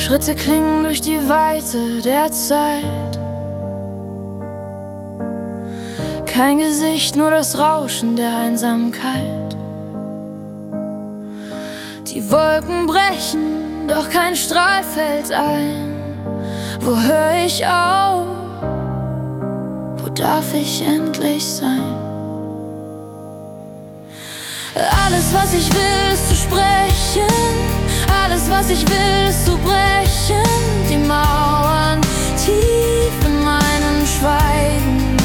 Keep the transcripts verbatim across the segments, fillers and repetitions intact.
Schritte klingen durch die Weite der Zeit. Kein Gesicht, nur das Rauschen der Einsamkeit. Die Wolken brechen, doch kein Strahl fällt ein. Wo hör ich auf? Wo darf ich endlich sein? Alles, was ich will, ist zu sprechen. Alles, was ich will, ist zu brechen. Die Mauern tief in meinem Schweigen.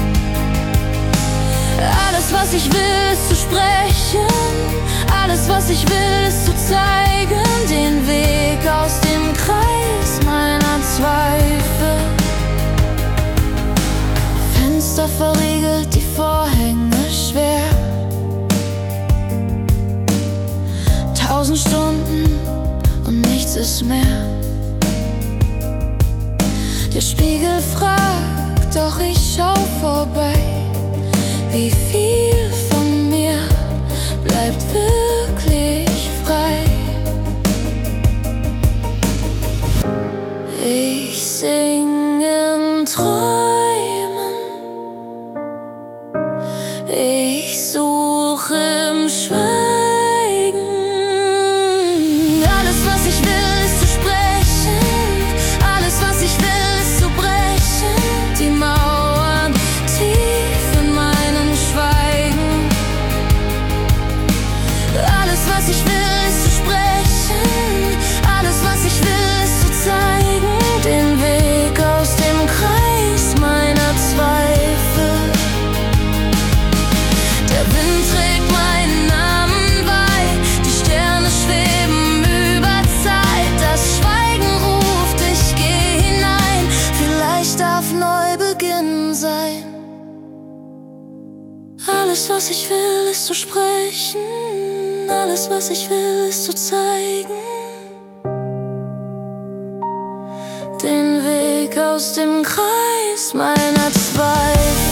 Alles, was ich will, ist zu sprechen. Alles, was ich will, ist zu zeigen. Den Weg aus dem Kreis meiner Zweifel. Fenster verriegelt, die Vorhänge schwer. Tausend Stunden und nichts ist mehr. Der Spiegel fragt, doch ich schau vorbei. Wie viel von mir bleibt wirklich frei? Ich sing in Träumen, ich suche im Schweigen. Alles, was ich will, ist zu sprechen. Alles, was ich will, ist zu zeigen. Den Weg aus dem Kreis meiner Zweifel.